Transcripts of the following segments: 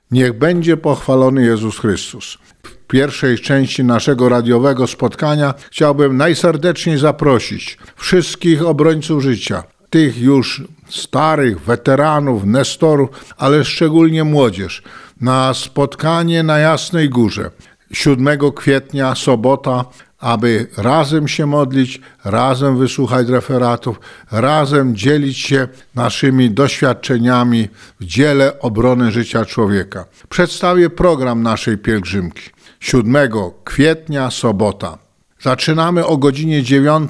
Niech będzie pochwalony Jezus Chrystus. W pierwszej części naszego radiowego spotkania chciałbym najserdeczniej zaprosić wszystkich obrońców życia, tych już starych, weteranów, nestorów, ale szczególnie młodzież, na spotkanie na Jasnej Górze 7 kwietnia, sobota, aby razem się modlić, razem wysłuchać referatów, razem dzielić się naszymi doświadczeniami w dziele obrony życia człowieka. Przedstawię program naszej pielgrzymki. 7 kwietnia, sobota. Zaczynamy o godzinie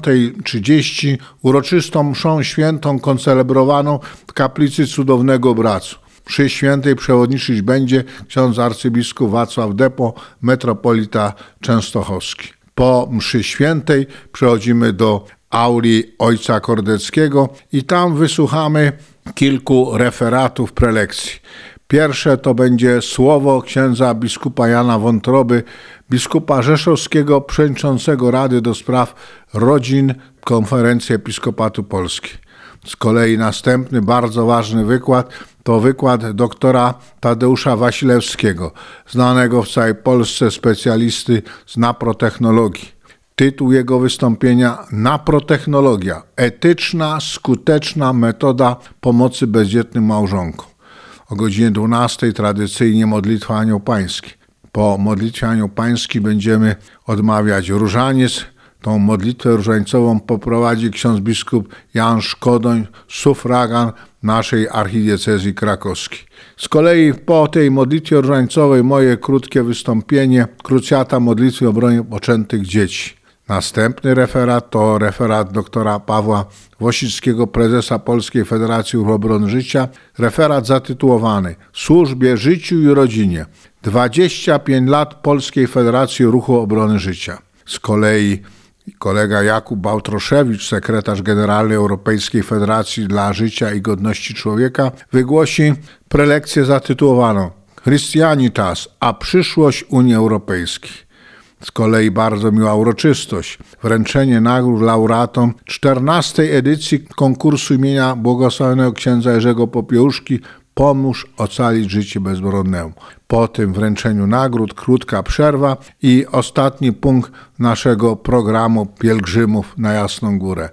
9:30 uroczystą mszą świętą koncelebrowaną w kaplicy Cudownego Obrazu. Mszy świętej przewodniczyć będzie ksiądz arcybiskup Wacław Depo, metropolita częstochowski. Po mszy świętej przechodzimy do auli ojca Kordeckiego i tam wysłuchamy kilku referatów prelekcji. Pierwsze to będzie słowo księdza biskupa Jana Wątroby, biskupa rzeszowskiego, przewodniczącego Rady do Spraw Rodzin Konferencji Episkopatu Polski. Z kolei następny bardzo ważny wykład to wykład doktora Tadeusza Wasilewskiego, znanego w całej Polsce specjalisty z naprotechnologii. Tytuł jego wystąpienia: Naprotechnologia. Etyczna, skuteczna metoda pomocy bezdzietnym małżonkom. O godzinie 12:00 tradycyjnie modlitwa Anioł Pański. Po modlitwie Anioł Pański będziemy odmawiać różaniec. Tą modlitwę różańcową poprowadzi ksiądz biskup Jan Szkodoń, sufragan naszej archidiecezji krakowskiej. Z kolei po tej modlitwie różańcowej moje krótkie wystąpienie, krucjata modlitwy o obronie poczętych dzieci. Następny referat to referat doktora Pawła Wosickiego, prezesa Polskiej Federacji Ruchu Obrony Życia. Referat zatytułowany Służbie, życiu i rodzinie. 25 lat Polskiej Federacji Ruchu Obrony Życia. Z kolei kolega Jakub Bałtroszewicz, sekretarz generalny Europejskiej Federacji dla Życia i Godności Człowieka, wygłosi prelekcję zatytułowaną Christianitas, a przyszłość Unii Europejskiej. Z kolei bardzo miła uroczystość, wręczenie nagród laureatom 14. edycji konkursu imienia błogosławionego księdza Jerzego Popiełuszki Pomóż ocalić życie bezbronnemu. Po tym wręczeniu nagród krótka przerwa i ostatni punkt naszego programu pielgrzymów na Jasną Górę.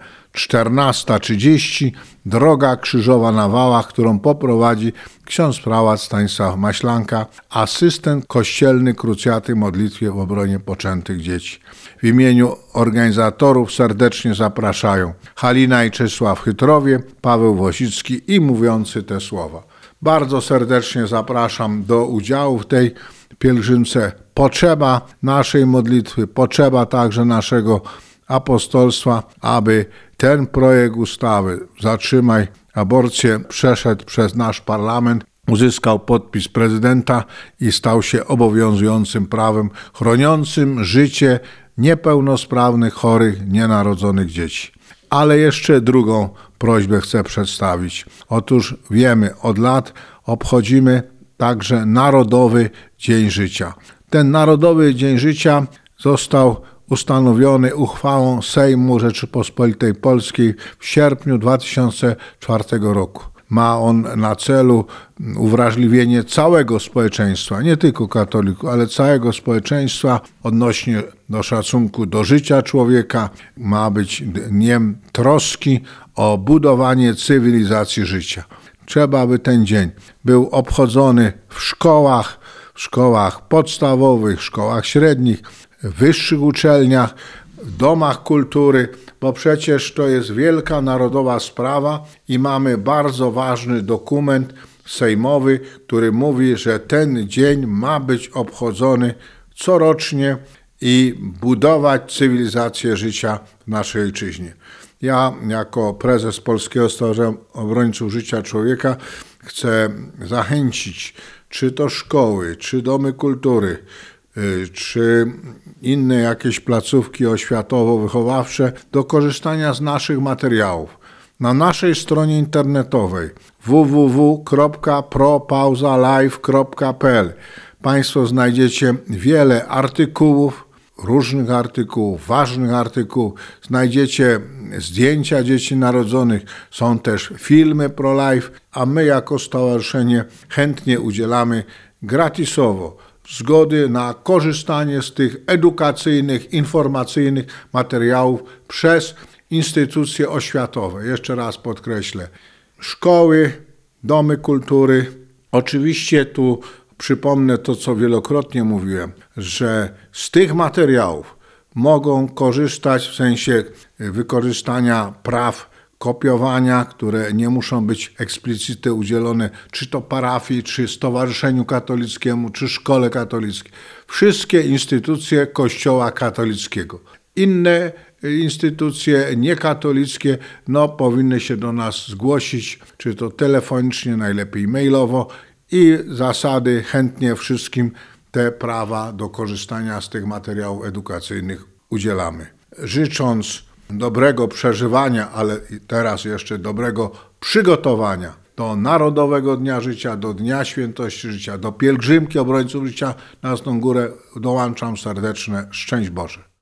14:30 droga krzyżowa na Wałach, którą poprowadzi ksiądz prałat Stanisław Maślanka, asystent kościelny krucjaty modlitwie w obronie poczętych dzieci. W imieniu organizatorów serdecznie zapraszają Halina i Czesław Chytrowie, Paweł Wosicki i mówiący te słowa. Bardzo serdecznie zapraszam do udziału w tej pielgrzymce. Potrzeba naszej modlitwy, potrzeba także naszego apostolstwa, aby ten projekt ustawy Zatrzymaj aborcję przeszedł przez nasz parlament, uzyskał podpis prezydenta i stał się obowiązującym prawem chroniącym życie niepełnosprawnych, chorych, nienarodzonych dzieci. Ale jeszcze drugą prośbę chcę przedstawić. Otóż wiemy, od lat obchodzimy także Narodowy Dzień Życia. Ten Narodowy Dzień Życia został ustanowiony uchwałą Sejmu Rzeczypospolitej Polskiej w sierpniu 2004 roku. Ma on na celu uwrażliwienie całego społeczeństwa, nie tylko katolików, ale całego społeczeństwa odnośnie do szacunku do życia człowieka. Ma być dniem troski o budowanie cywilizacji życia. Trzeba, aby ten dzień był obchodzony w szkołach podstawowych, szkołach średnich, wyższych uczelniach, w domach kultury, bo przecież to jest wielka narodowa sprawa i mamy bardzo ważny dokument sejmowy, który mówi, że ten dzień ma być obchodzony corocznie i budować cywilizację życia w naszej ojczyźnie. Ja jako prezes Polskiego Stowarzyszenia Obrońców Życia Człowieka chcę zachęcić czy to szkoły, czy domy kultury, czy inne jakieś placówki oświatowo-wychowawcze do korzystania z naszych materiałów. Na naszej stronie internetowej www.propouzalive.pl Państwo znajdziecie wiele artykułów, różnych artykułów, ważnych artykułów. Znajdziecie zdjęcia dzieci narodzonych, są też filmy pro-life, a my jako stowarzyszenie chętnie udzielamy gratisowo zgody na korzystanie z tych edukacyjnych, informacyjnych materiałów przez instytucje oświatowe. Jeszcze raz podkreślę. Szkoły, domy kultury. Oczywiście tu przypomnę to, co wielokrotnie mówiłem, że z tych materiałów mogą korzystać w sensie wykorzystania praw kopiowania, które nie muszą być eksplicite udzielone czy to parafii, czy stowarzyszeniu katolickiemu, czy szkole katolickiej. Wszystkie instytucje Kościoła katolickiego. Inne instytucje niekatolickie powinny się do nas zgłosić, czy to telefonicznie, najlepiej mailowo i zasady chętnie wszystkim te prawa do korzystania z tych materiałów edukacyjnych udzielamy. Życząc dobrego przeżywania, ale teraz jeszcze dobrego przygotowania do Narodowego Dnia Życia, do Dnia Świętości Życia, do pielgrzymki obrońców życia na Jasną Górę dołączam serdeczne szczęść Boże.